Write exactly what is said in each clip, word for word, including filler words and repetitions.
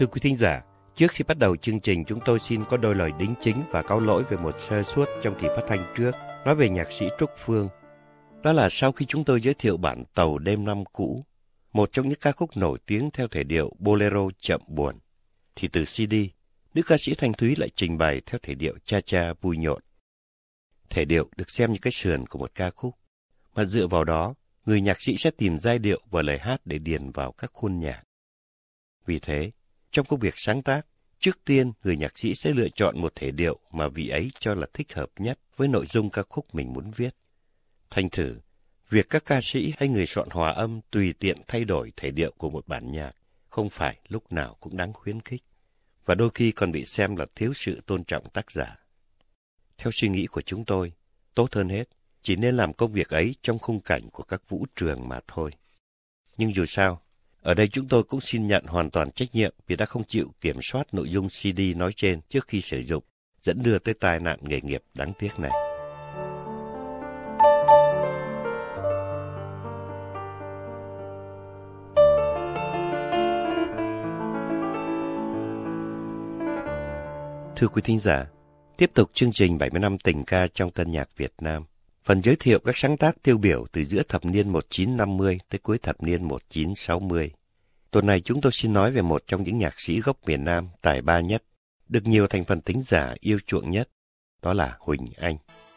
Thưa quý thính giả, trước khi bắt đầu chương trình, chúng tôi xin có đôi lời đính chính và cáo lỗi về một sơ suất trong kỳ phát thanh trước, nói về nhạc sĩ Trúc Phương. Đó là sau khi chúng tôi giới thiệu bản Tàu Đêm Năm Cũ, một trong những ca khúc nổi tiếng theo thể điệu bolero chậm buồn, thì từ xê đê, nữ ca sĩ Thanh Thúy lại trình bày theo thể điệu cha cha vui nhộn. Thể điệu được xem như cái sườn của một ca khúc, mà dựa vào đó, người nhạc sĩ sẽ tìm giai điệu và lời hát để điền vào các khuôn nhạc. Vì thế, trong công việc sáng tác, trước tiên người nhạc sĩ sẽ lựa chọn một thể điệu mà vị ấy cho là thích hợp nhất với nội dung ca khúc mình muốn viết. Thành thử, việc các ca sĩ hay người soạn hòa âm tùy tiện thay đổi thể điệu của một bản nhạc không phải lúc nào cũng đáng khuyến khích, và đôi khi còn bị xem là thiếu sự tôn trọng tác giả. Theo suy nghĩ của chúng tôi, tốt hơn hết, chỉ nên làm công việc ấy trong khung cảnh của các vũ trường mà thôi. Nhưng dù sao, ở đây chúng tôi cũng xin nhận hoàn toàn trách nhiệm vì đã không chịu kiểm soát nội dung xê đê nói trên trước khi sử dụng, dẫn đưa tới tai nạn nghề nghiệp đáng tiếc này. Thưa quý thính giả, tiếp tục chương trình bảy mươi năm tình ca trong tân nhạc Việt Nam. Phần giới thiệu các sáng tác tiêu biểu từ giữa thập niên một nghìn chín trăm năm mươi tới cuối thập niên một nghìn chín trăm sáu mươi. Tuần này chúng tôi xin nói về một trong những nhạc sĩ gốc miền Nam tài ba nhất, được nhiều thành phần thính giả yêu chuộng nhất, đó là Huỳnh Anh.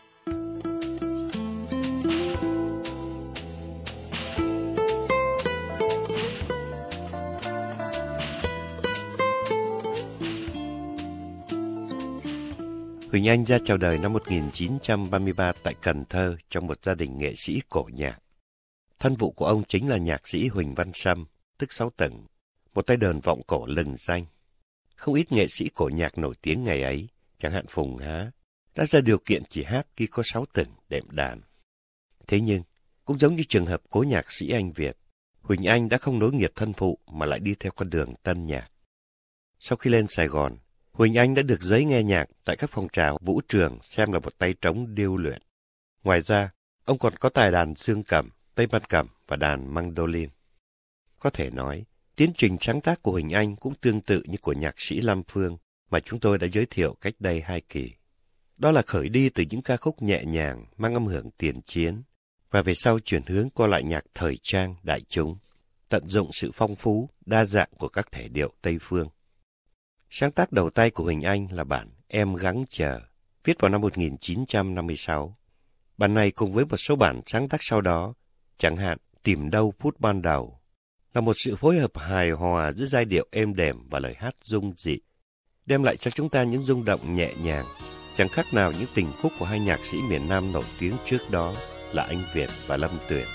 Huỳnh Anh ra chào đời năm một nghìn chín trăm ba mươi ba tại Cần Thơ trong một gia đình nghệ sĩ cổ nhạc. Thân phụ của ông chính là nhạc sĩ Huỳnh Văn Sâm, tức Sáu Tửng, một tay đờn vọng cổ lừng danh. Không ít nghệ sĩ cổ nhạc nổi tiếng ngày ấy, chẳng hạn Phùng Há, đã ra điều kiện chỉ hát khi có Sáu Tửng đệm đàn. Thế nhưng, cũng giống như trường hợp cố nhạc sĩ Anh Việt, Huỳnh Anh đã không nối nghiệp thân phụ mà lại đi theo con đường tân nhạc. Sau khi lên Sài Gòn, Huỳnh Anh đã được giấy nghe nhạc tại các phong trào vũ trường xem là một tay trống điêu luyện. Ngoài ra, ông còn có tài đàn dương cầm, tây ban cầm và đàn mandolin. Có thể nói, tiến trình sáng tác của Huỳnh Anh cũng tương tự như của nhạc sĩ Lam Phương mà chúng tôi đã giới thiệu cách đây hai kỳ. Đó là khởi đi từ những ca khúc nhẹ nhàng, mang âm hưởng tiền chiến, và về sau chuyển hướng qua lại nhạc thời trang đại chúng, tận dụng sự phong phú, đa dạng của các thể điệu Tây Phương. Sáng tác đầu tay của Huỳnh Anh là bản Em Gắng Chờ, viết vào năm một nghìn chín trăm năm mươi sáu. Bản này cùng với một số bản sáng tác sau đó, chẳng hạn Tìm Đâu Phút Ban Đầu, là một sự phối hợp hài hòa giữa giai điệu êm đềm và lời hát dung dị, đem lại cho chúng ta những rung động nhẹ nhàng, chẳng khác nào những tình khúc của hai nhạc sĩ miền Nam nổi tiếng trước đó là Anh Việt và Lâm Tuyền.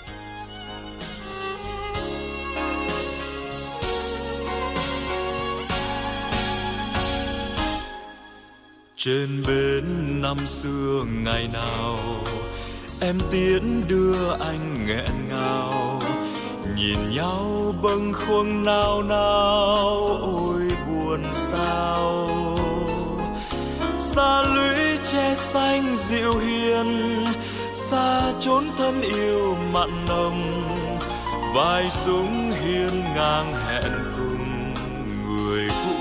Trên bến năm xưa ngày nào em tiễn đưa anh nghẹn ngào, nhìn nhau bâng khuâng nao nao, ôi buồn sao. Xa lũy tre xanh dịu hiền, xa chốn thân yêu mặn nồng, vai súng hiên ngang hẹn cùng người cũ.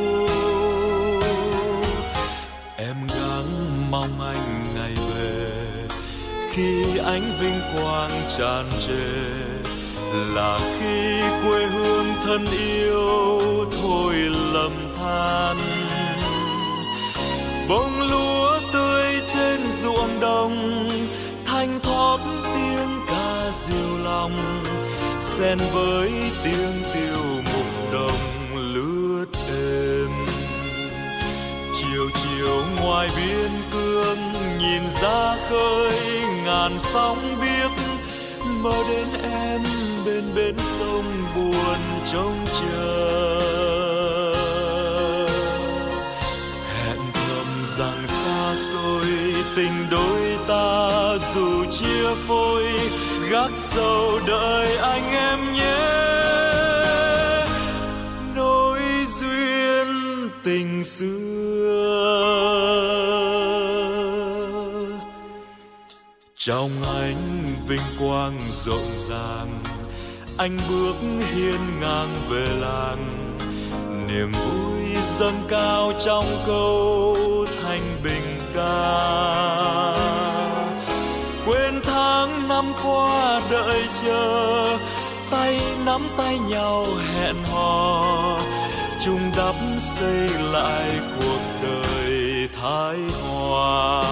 Em gắng mong anh ngày về, khi ánh vinh quang tràn trề, là khi quê hương thân yêu thôi lầm than. Bông lúa tươi trên ruộng đồng, thanh thoát tiếng ca diều lòng, xen với tiếng tiêu mục đồng lướt êm. Chiều chiều ngoài biên cương nhìn ra khơi ngàn sóng biếc, mơ đến em bên bến sông buồn trông chờ. Hẹn thầm rằng xa xôi tình đôi ta dù chia phôi, gác sâu đợi anh em nhé. Nối duyên tình xưa trong ánh vinh quang rộn ràng, anh bước hiên ngang về làng. niềm vui dâng cao trong câu thanh bình ca. Quên tháng năm qua đợi chờ, tay nắm tay nhau hẹn hò, chung đắp xây lại cuộc đời thái hòa.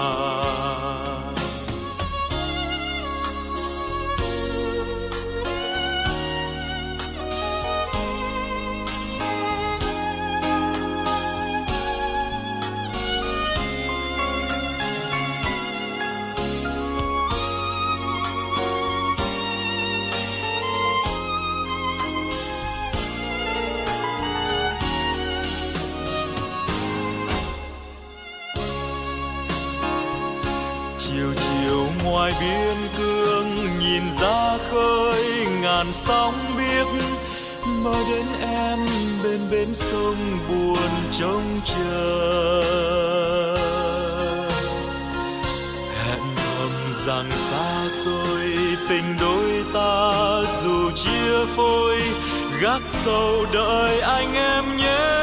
Chiều chiều ngoài biên cương nhìn ra khơi ngàn sóng biếc, mơ đến em bên bến sông buồn trông chờ. Hẹn thầm rằng xa xôi tình đôi ta dù chia phôi, gác sâu đợi anh em nhé.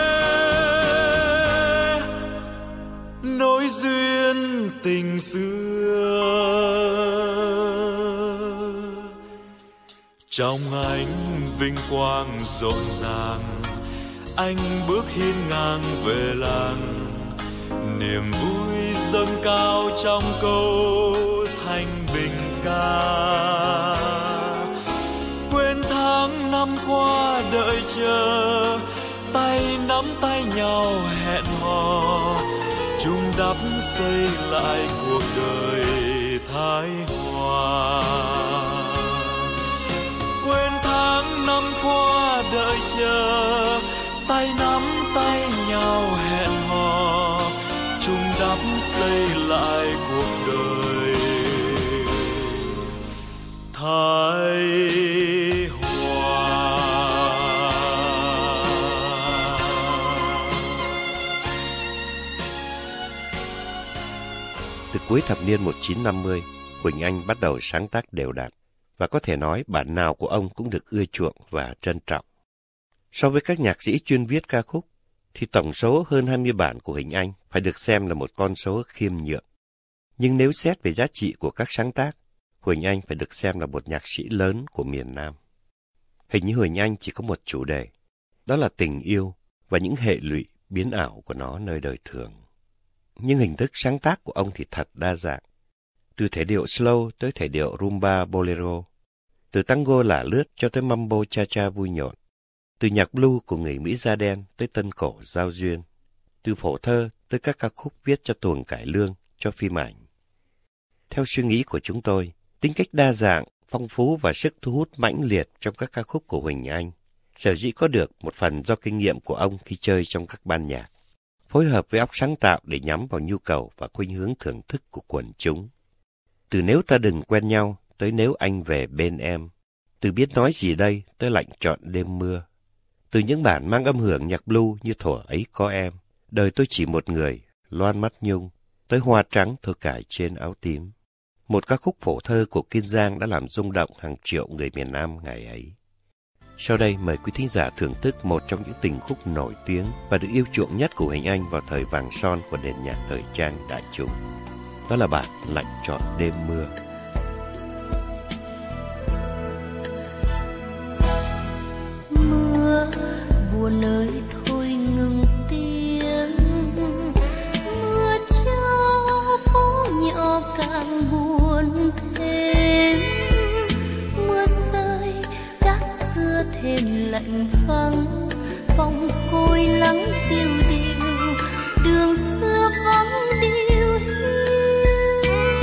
Nối duyên tình xưa trong ánh vinh quang rộn ràng, anh bước hiên ngang về làng, niềm vui dâng cao trong câu thanh bình ca. Quên tháng năm qua đợi chờ, tay nắm tay nhau hẹn hò, chung đắp xây lại cuộc đời thái hòa. Quên tháng năm qua đợi chờ, tay nắm tay nhau hẹn hò, chung đắp xây lại cuộc đời thái hòa. Từ cuối thập niên một nghìn chín trăm năm mươi, Huỳnh Anh bắt đầu sáng tác đều đặn, và có thể nói bản nào của ông cũng được ưa chuộng và trân trọng. So với các nhạc sĩ chuyên viết ca khúc, thì tổng số hơn hai mươi bản của Huỳnh Anh phải được xem là một con số khiêm nhượng. Nhưng nếu xét về giá trị của các sáng tác, Huỳnh Anh phải được xem là một nhạc sĩ lớn của miền Nam. Hình như Huỳnh Anh chỉ có một chủ đề, đó là tình yêu và những hệ lụy biến ảo của nó nơi đời thường. Nhưng hình thức sáng tác của ông thì thật đa dạng. Từ thể điệu slow tới thể điệu rumba bolero, từ tango lả lướt cho tới mambo cha cha vui nhộn, từ nhạc blues của người Mỹ da đen tới tân cổ giao duyên, từ phổ thơ tới các ca khúc viết cho tuồng cải lương, cho phim ảnh. Theo suy nghĩ của chúng tôi, tính cách đa dạng, phong phú và sức thu hút mãnh liệt trong các ca khúc của Huỳnh Anh sở dĩ có được một phần do kinh nghiệm của ông khi chơi trong các ban nhạc, phối hợp với óc sáng tạo để nhắm vào nhu cầu và khuynh hướng thưởng thức của quần chúng. Từ Nếu Ta Đừng Quen Nhau tới Nếu Anh Về Bên Em, từ Biết Nói Gì Đây tới Lạnh Trọn Đêm Mưa, từ những bản mang âm hưởng nhạc blues như Thuở Ấy Có Em, Đời Tôi Chỉ Một Người, Loan Mắt Nhung, tới Hoa Trắng Thơ Cải Trên Áo Tím. Một ca khúc phổ thơ của Kiên Giang đã làm rung động hàng triệu người miền Nam ngày ấy. Sau đây mời quý thính giả thưởng thức một trong những tình khúc nổi tiếng và được yêu chuộng nhất của Huỳnh Anh vào thời vàng son của nền nhạc thời trang đại chúng. Đó là bản Lạnh Trọn Đêm Mưa. Mưa buồn ơi thôi ngừng tiếng, mưa cho phố nhỏ càng buồn thêm, mưa rơi cát xưa thêm lạnh vắng, vòng côi lắng tiêu điều, đường xưa vắng điêu hiu,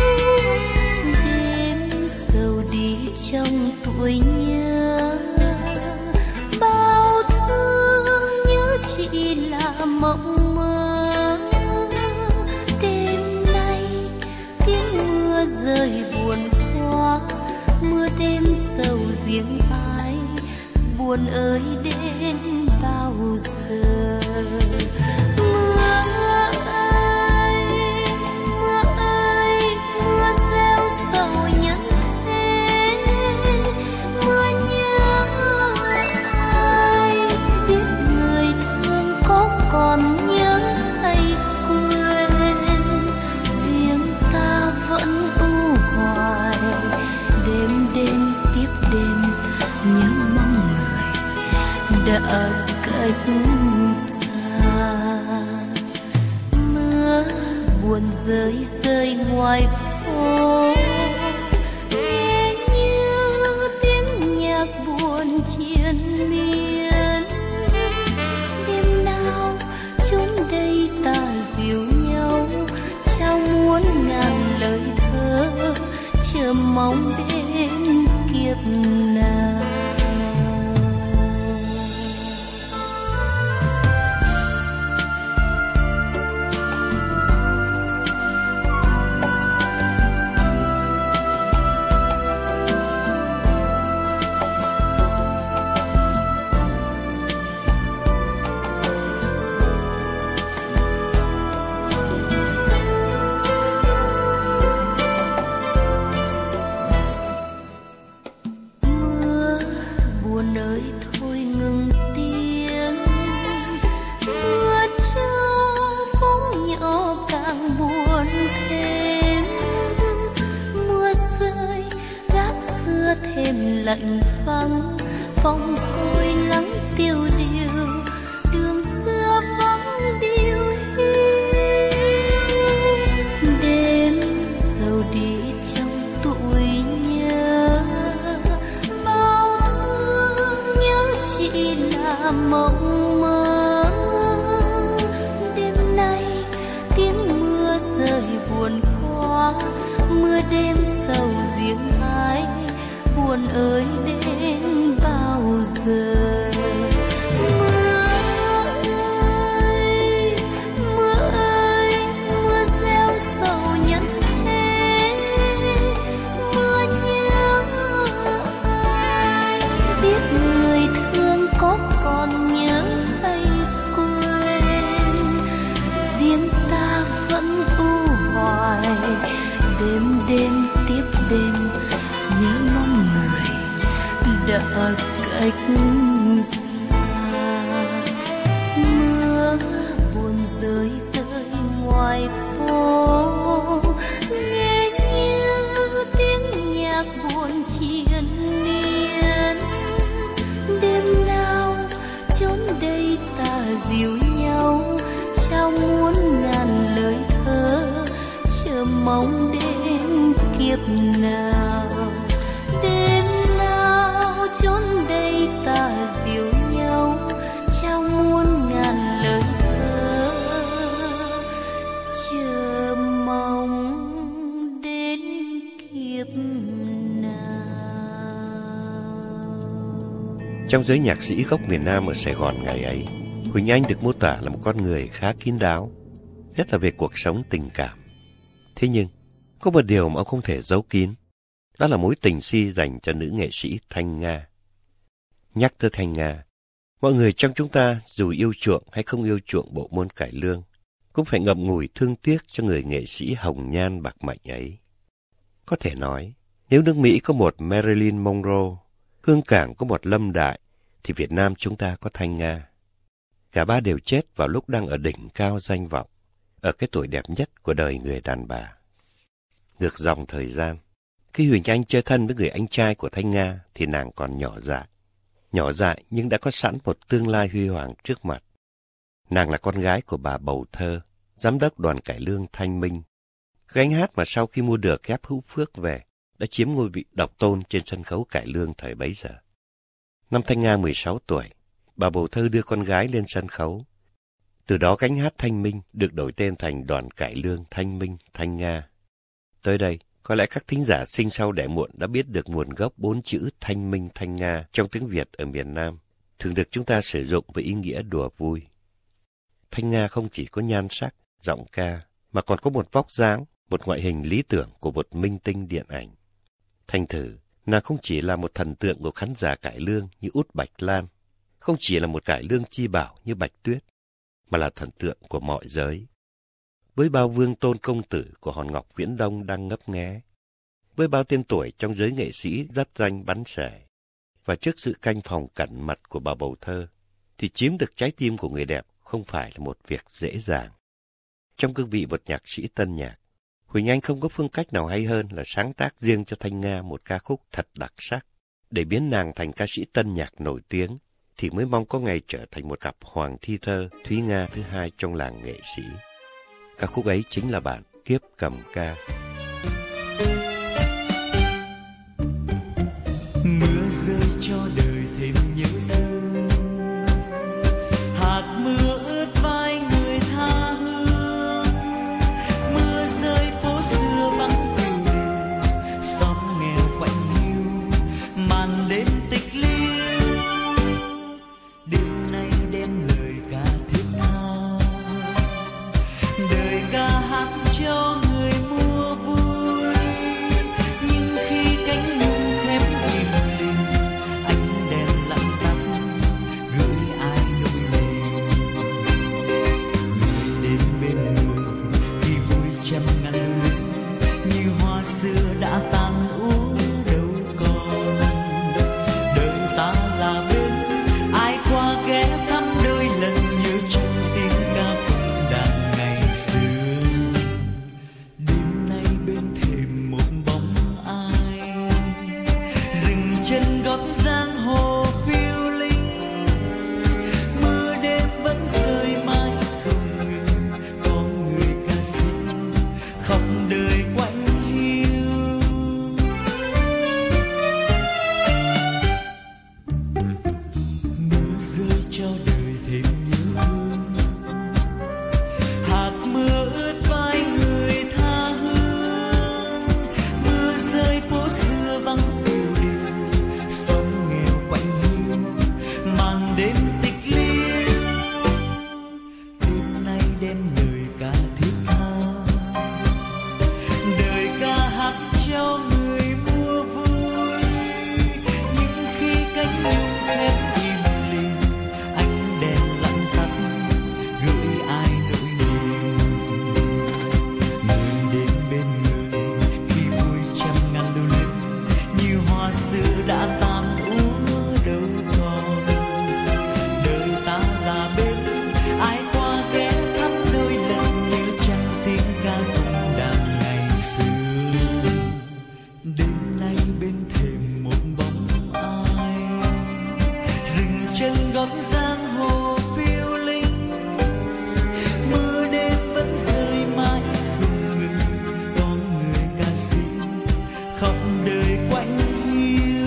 đêm sầu đi trong tuổi nhớ, bao thương nhớ chỉ là mộng mơ. Đêm nay tiếng mưa rơi buồn quá, mưa đêm sầu riêng ai, buồn ơi đến bao giờ. Mưa ơi, mưa ơi, mưa gieo sầu nhân thế, mưa nhớ ai biết người rơi rơi ngoài phố, nghe như tiếng nhạc buồn triền miên. Đêm nào chốn đây ta dìu nhau, trao muôn ngàn lời thơ, chờ mong đến kiếp nào. Lạnh vắng phong khôi lắng tiêu điều, đường xưa vắng điêu hiu. Đêm sầu đi trong tuổi nhớ, bao thương nhớ chỉ là mộng mơ. Đêm nay tiếng mưa rơi buồn quá, mưa đêm sầu riêng ai, buồn ơi đến bao giờ. Mưa ơi, mưa ơi, mưa gieo sầu nhân thế. Mưa nhớ ai, biết người thương có còn nhớ hay quên. Riêng ta vẫn u hoài, đêm đêm tiếp đêm nhớ mong người đã cách xa. Mưa buồn rơi rơi ngoài phố, nghe như tiếng nhạc buồn triền miên. Đêm nào chốn đây ta dìu nhau, trao muôn ngàn lời thơ, chờ mong đến kiếp nào. Đêm nào chốn đây ta dìu nhau, trao muôn ngàn lời thơ, chờ mong đến kiếp nào. Trong giới nhạc sĩ gốc miền Nam ở Sài Gòn ngày ấy, Huỳnh Anh được mô tả là một con người khá kín đáo, nhất là về cuộc sống tình cảm. Thế nhưng, có một điều mà ông không thể giấu kín, đó là mối tình si dành cho nữ nghệ sĩ Thanh Nga. Nhắc tới Thanh Nga, mọi người trong chúng ta dù yêu chuộng hay không yêu chuộng bộ môn cải lương, cũng phải ngậm ngùi thương tiếc cho người nghệ sĩ hồng nhan bạc mệnh ấy. Có thể nói, nếu nước Mỹ có một Marilyn Monroe, Hương Cảng có một Lâm Đại, thì Việt Nam chúng ta có Thanh Nga. Cả ba đều chết vào lúc đang ở đỉnh cao danh vọng, ở cái tuổi đẹp nhất của đời người đàn bà. Ngược dòng thời gian, khi Huỳnh Anh chơi thân với người anh trai của Thanh Nga thì nàng còn nhỏ dại. Nhỏ dại nhưng đã có sẵn một tương lai huy hoàng trước mặt. Nàng là con gái của bà Bầu Thơ, giám đốc đoàn cải lương Thanh Minh. Gánh hát mà sau khi mua được ghép Hữu Phước về, đã chiếm ngôi vị độc tôn trên sân khấu cải lương thời bấy giờ. Năm Thanh Nga mười sáu tuổi, bà Bầu Thơ đưa con gái lên sân khấu. Từ đó gánh hát Thanh Minh được đổi tên thành đoàn cải lương Thanh Minh Thanh Nga. Tới đây, có lẽ các thính giả sinh sau đẻ muộn đã biết được nguồn gốc bốn chữ Thanh Minh Thanh Nga trong tiếng Việt ở miền Nam, thường được chúng ta sử dụng với ý nghĩa đùa vui. Thanh Nga không chỉ có nhan sắc, giọng ca, mà còn có một vóc dáng, một ngoại hình lý tưởng của một minh tinh điện ảnh. Thành thử, nàng không chỉ là một thần tượng của khán giả cải lương như Út Bạch Lan, không chỉ là một cải lương chi bảo như Bạch Tuyết, mà là thần tượng của mọi giới. Với bao vương tôn công tử của hòn ngọc Viễn Đông đang ngấp nghé, với bao tên tuổi trong giới nghệ sĩ dắt danh bắn xẻ, và trước sự canh phòng cẩn mật của bà Bầu Thơ, thì chiếm được trái tim của người đẹp không phải là một việc dễ dàng. Trong cương vị một nhạc sĩ tân nhạc, Huỳnh Anh không có phương cách nào hay hơn là sáng tác riêng cho Thanh Nga một ca khúc thật đặc sắc, để biến nàng thành ca sĩ tân nhạc nổi tiếng, thì mới mong có ngày trở thành một cặp hoàng thi thơ Thúy Nga thứ hai trong làng nghệ sĩ. Ca khúc ấy chính là bản Kiếp Cầm Ca. Mưa rơi cho đời thêm nhớ thương, hạt mưa ướt vai người tha hương. Mưa rơi phố xưa vắng tiêu điều, xóm nghèo quạnh hiu, màn đêm tịch liêu. Đêm nay đem lời ca thiết tha, đời ca hát cho người mua vui. Nhưng khi cánh nhung khép im lìm, ánh đèn lặng tắt gửi ai nỗi niềm. Người đến bên người khi vui trăm ngàn lối, như hoa xưa đã tan úa đâu còn. Đời ta là bên ai qua ghé thăm đôi lần, nhớ trong tiếng ca cùng đàn ngày xưa. Đêm nay bên thềm một bóng ai, dừng chân gót giang hồ phiêu linh. Mưa đêm vẫn rơi mãi không ngừng, có người ca sĩ khóc đời quạnh hiu. Mưa rơi cho đời thêm nhớ thương, hạt mưa ướt vai người tha hương. Mưa rơi phố xưa vắng tiêu điều, xóm nghèo quạnh hiu, màn đêm tịch liêu. Đêm nay đem lời ca thiết tha, đời ca hát cho người mua vui. Nhưng khi cánh nhung khép im lìm, ánh đèn lặng tắt gửi ai nỗi niềm. Người đến bên người khi vui trăm ngàn lưu luyến, như hoa xưa đã tan úa đâu còn. Đời ta là bên ai qua ghé thăm đôi lần, nhớ chẳng tiếng ca cùng đàn ngày xưa. Đêm nay bên thềm một bóng ai, dừng chân gót giang hồ phiêu linh. Mưa đêm vẫn rơi mãi không ngừng, có người ca sĩ khóc đời quạnh hiu.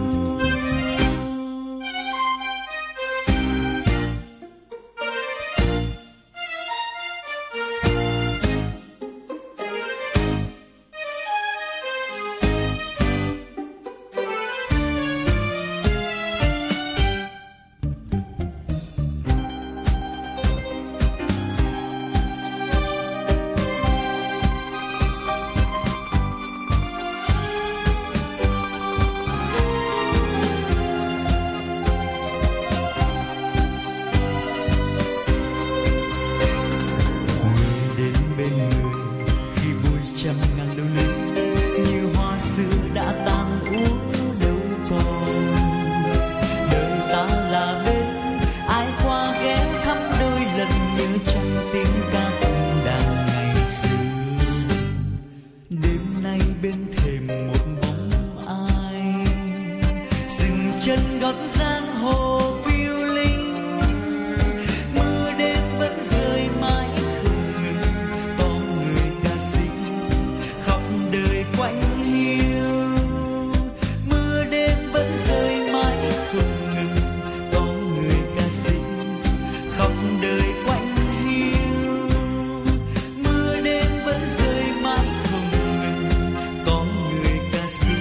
Người đến bên người khi vui trăm ngàn lưu luyến, như hoa xưa đã tan úa đâu còn. Đời ta là bên ai qua ghé thăm đôi lần, nhớ chẳng tiếng ca cùng đàn ngày xưa. Đêm nay bên thềm một bóng ai, dừng chân gót giang hồ phiêu linh. Mưa đêm vẫn rơi mãi không ngừng, có người ca sĩ khóc đời quạnh hiu. Mưa đêm vẫn rơi mãi không ngừng, có người ca sĩ khóc đời quạnh hiu. Mưa đêm vẫn rơi mãi không ngừng, có người ca sĩ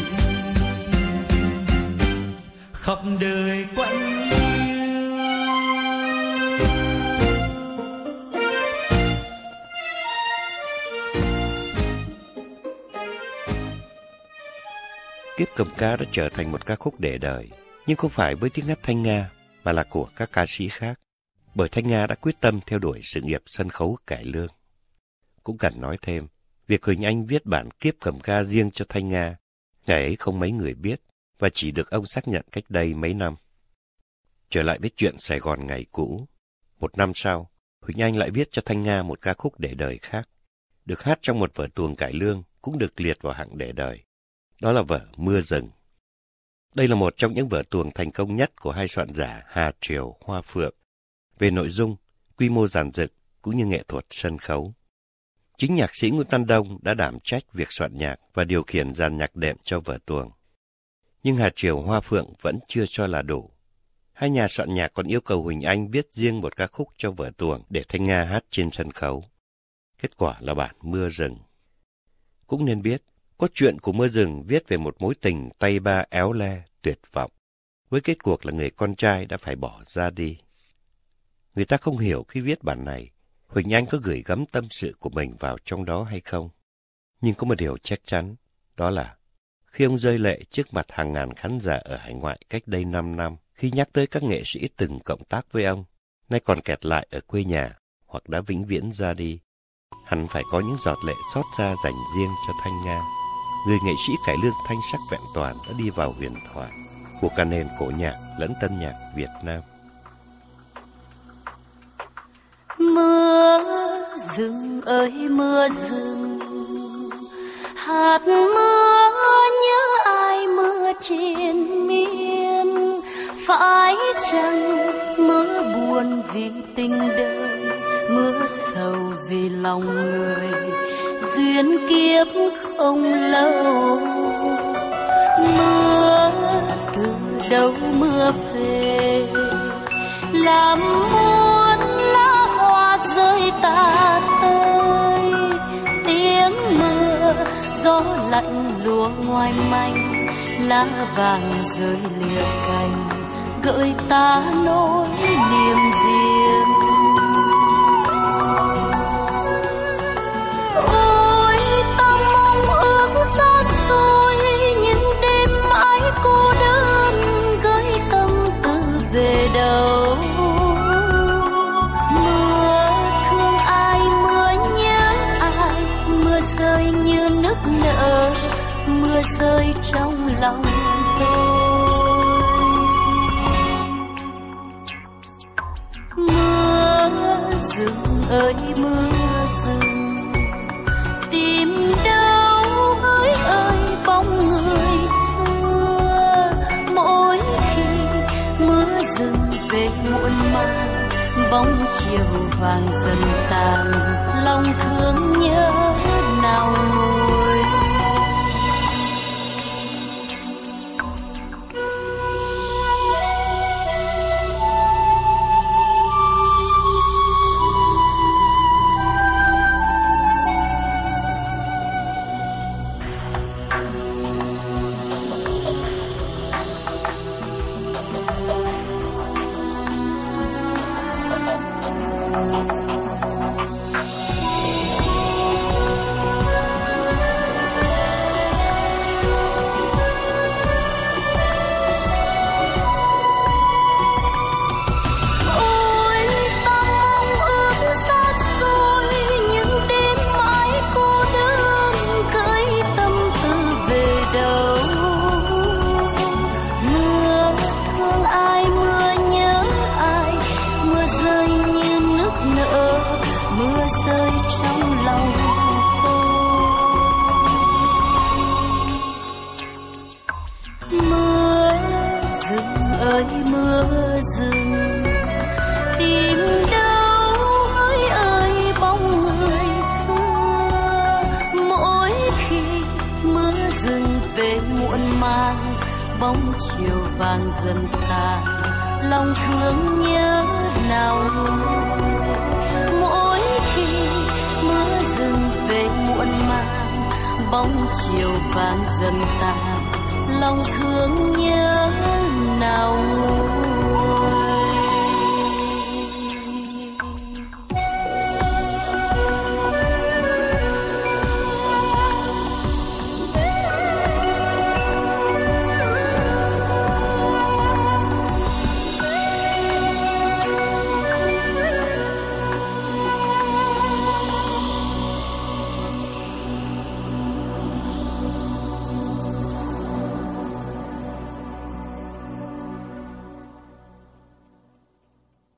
khóc đời quạnh hiu. Kiếp Cầm Ca đã trở thành một ca khúc để đời, nhưng không phải với tiếng hát Thanh Nga, mà là của các ca sĩ khác, bởi Thanh Nga đã quyết tâm theo đuổi sự nghiệp sân khấu cải lương. Cũng cần nói thêm, việc Huỳnh Anh viết bản Kiếp Cầm Ca riêng cho Thanh Nga, ngày ấy không mấy người biết, và chỉ được ông xác nhận cách đây mấy năm. Trở lại với chuyện Sài Gòn ngày cũ, một năm sau, Huỳnh Anh lại viết cho Thanh Nga một ca khúc để đời khác, được hát trong một vở tuồng cải lương cũng được liệt vào hạng để đời. Đó là vở Mưa Rừng. Đây là một trong những vở tuồng thành công nhất của hai soạn giả Hà Triều, Hoa Phượng, về nội dung, quy mô dàn dựng cũng như nghệ thuật sân khấu. Chính nhạc sĩ Nguyễn Văn Đông đã đảm trách việc soạn nhạc và điều khiển dàn nhạc đệm cho vở tuồng. Nhưng Hà Triều Hoa Phượng vẫn chưa cho là đủ. Hai nhà soạn nhạc còn yêu cầu Huỳnh Anh viết riêng một ca khúc cho vở tuồng để Thanh Nga hát trên sân khấu. Kết quả là bản Mưa Rừng. Cũng nên biết, cốt truyện của Mưa Rừng viết về một mối tình tay ba éo le, tuyệt vọng, với kết cuộc là người con trai đã phải bỏ ra đi. Người ta không hiểu khi viết bản này, Huỳnh Anh có gửi gắm tâm sự của mình vào trong đó hay không. Nhưng có một điều chắc chắn, đó là khi ông rơi lệ trước mặt hàng ngàn khán giả ở hải ngoại cách đây năm năm, khi nhắc tới các nghệ sĩ từng cộng tác với ông, nay còn kẹt lại ở quê nhà hoặc đã vĩnh viễn ra đi, hẳn phải có những giọt lệ xót xa dành riêng cho Thanh Nga, người nghệ sĩ cải lương thanh sắc vẹn toàn đã đi vào huyền thoại của cả nền cổ nhạc lẫn tân nhạc Việt Nam. Mưa rừng ơi mưa rừng, hạt mưa nhớ ai mưa triền miên, phải chăng mưa buồn vì tình đời, mưa sầu vì lòng người, duyên kiếp không lâu. Mưa từ đâu mưa về, làm muôn lá hoa rơi tả tơi, tiếng mưa gió lạnh lùa ngoài manh, lá vàng rơi lìa cành, gợi ta nỗi niềm riêng. Ôi ta mong ước xa xôi, những đêm mãi cô đơn, gửi tâm tư về đâu. Mưa thương ai, mưa nhớ ai, mưa rơi như nước nở, mưa rơi trong lòng tôi. Mưa rừng ơi mưa rừng, tìm đâu ơi ơi bóng người xưa. Mỗi khi mưa rừng về muộn màng, bóng chiều vàng dần tàn, lòng thương nhớ nào nguôi. Ơi mưa rừng, tìm đâu ơi ơi bóng người xưa. Mỗi khi mưa rừng về muộn màng, bóng chiều vàng dần tàn, lòng thương nhớ nào nguôi. Mỗi khi mưa rừng về muộn màng, bóng chiều vàng dần tàn, lòng thương nhớ nào nguôi.